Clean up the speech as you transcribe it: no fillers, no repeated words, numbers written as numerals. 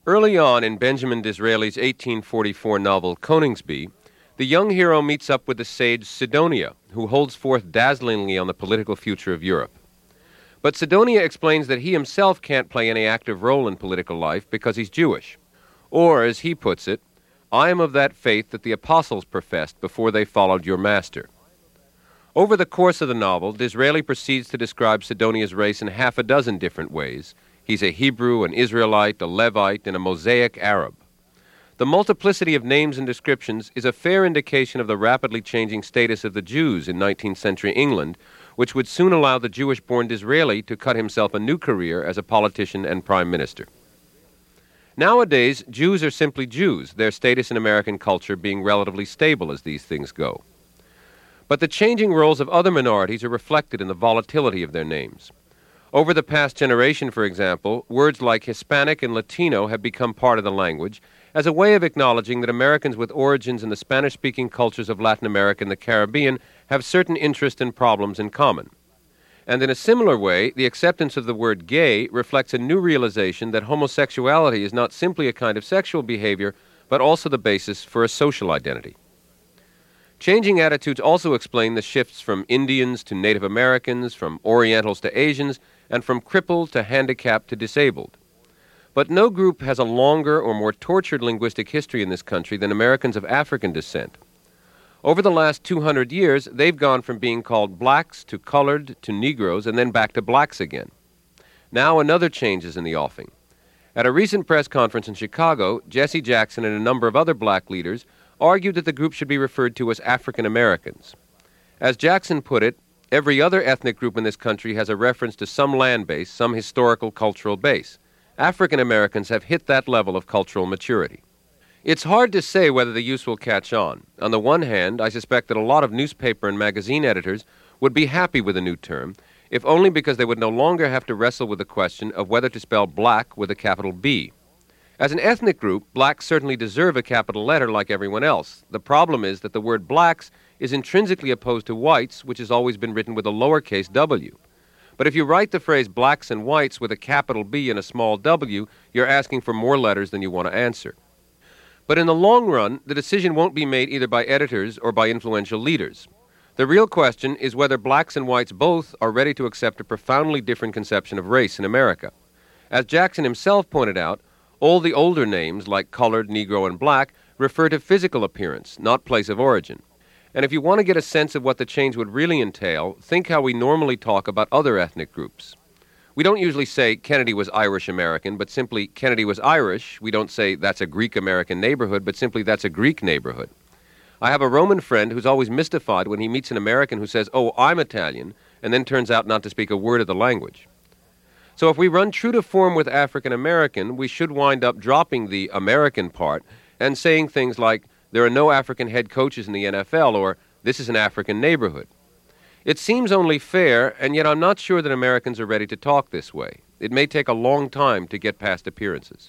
Early on in Benjamin Disraeli's 1844 novel Coningsby, the young hero meets up with the sage Sidonia, who holds forth dazzlingly on the political future of Europe. But Sidonia explains that he himself can't play any active role in political life because he's Jewish. Or, as he puts it, I am of that faith that the apostles professed before they followed your master. Over the course of the novel, Disraeli proceeds to describe Sidonia's race in half a dozen different ways. He's a Hebrew, an Israelite, a Levite, and a Mosaic Arab. The multiplicity of names and descriptions is a fair indication of the rapidly changing status of the Jews in 19th century England, which would soon allow the Jewish-born Disraeli to cut himself a new career as a politician and prime minister. Nowadays, Jews are simply Jews, their status in American culture being relatively stable as these things go. But the changing roles of other minorities are reflected in the volatility of their names. Over the past generation, for example, words like Hispanic and Latino have become part of the language as a way of acknowledging that Americans with origins in the Spanish-speaking cultures of Latin America and the Caribbean have certain interests and problems in common. And in a similar way, the acceptance of the word gay reflects a new realization that homosexuality is not simply a kind of sexual behavior, but also the basis for a social identity. Changing attitudes also explain the shifts from Indians to Native Americans, from Orientals to Asians, and from crippled to handicapped to disabled. But no group has a longer or more tortured linguistic history in this country than Americans of African descent. Over the last 200 years, they've gone from being called blacks to colored to Negroes and then back to blacks again. Now another change is in the offing. At a recent press conference in Chicago, Jesse Jackson and a number of other black leaders argued that the group should be referred to as African Americans. As Jackson put it, every other ethnic group in this country has a reference to some land base, some historical cultural base. African Americans have hit that level of cultural maturity. It's hard to say whether the use will catch on. On the one hand, I suspect that a lot of newspaper and magazine editors would be happy with a new term, if only because they would no longer have to wrestle with the question of whether to spell black with a capital B. As an ethnic group, blacks certainly deserve a capital letter like everyone else. The problem is that the word blacks is intrinsically opposed to whites, which has always been written with a lowercase w. But if you write the phrase blacks and whites with a capital B and a small w, you're asking for more letters than you want to answer. But in the long run, the decision won't be made either by editors or by influential leaders. The real question is whether blacks and whites both are ready to accept a profoundly different conception of race in America. As Jackson himself pointed out, all the older names, like colored, Negro, and black, refer to physical appearance, not place of origin. And if you want to get a sense of what the change would really entail, think how we normally talk about other ethnic groups. We don't usually say Kennedy was Irish-American, but simply Kennedy was Irish. We don't say that's a Greek-American neighborhood, but simply that's a Greek neighborhood. I have a Roman friend who's always mystified when he meets an American who says, "Oh, I'm Italian," and then turns out not to speak a word of the language. So if we run true to form with African American, we should wind up dropping the American part and saying things like, there are no African head coaches in the NFL, or this is an African neighborhood. It seems only fair, and yet I'm not sure that Americans are ready to talk this way. It may take a long time to get past appearances.